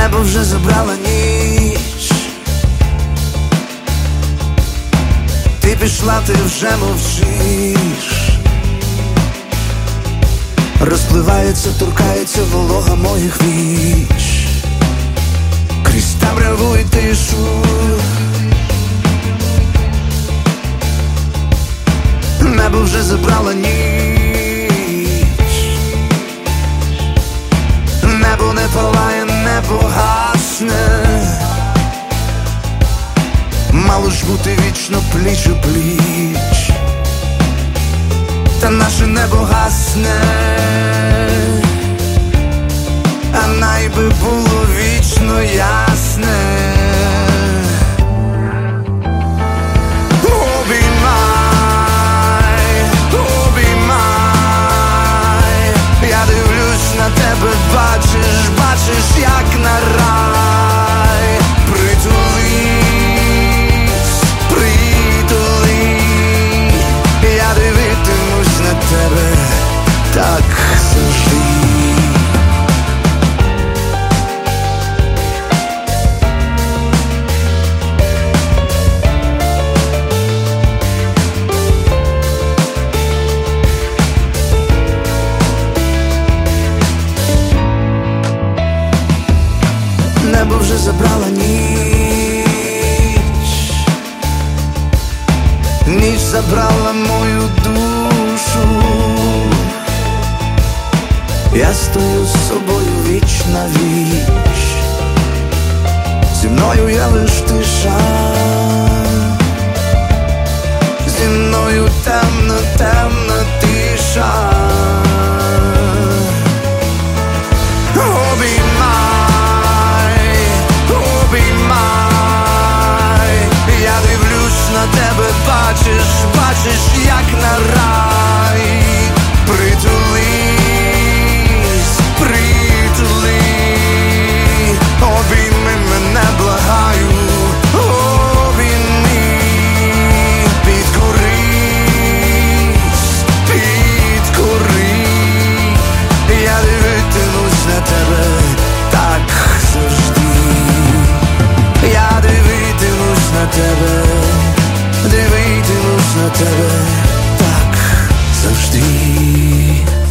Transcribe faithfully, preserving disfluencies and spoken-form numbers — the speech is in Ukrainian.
Небо вже забрала ніч, ти пішла, ти вже мовчиш. Розпливається, торкається волога моїх віч, крізь темряву і тишу. Небо вже забрала ніч, небо не палає, небо гасне. Мало ж бути вічно пліч у пліч, та наше небо гасне. А найби було вічно ясне. На тебе бачиш, бачиш, як на рай. Притулись, притули, я дивитимусь на тебе так завжди. Небо вже забрала ніч, ніч забрала мою душу. Я стою з собою віч на віч, зі мною є лиш тиша, зі мною темна, темна тиша. На тебе бачиш, бачиш, як на рай. Притулись, притули, обійми мене, благаю, обійми. Підкорись, підкори, я дивитимусь на тебе так завжди. Я дивитимусь на тебе, дивитимусь на тебе так завжди.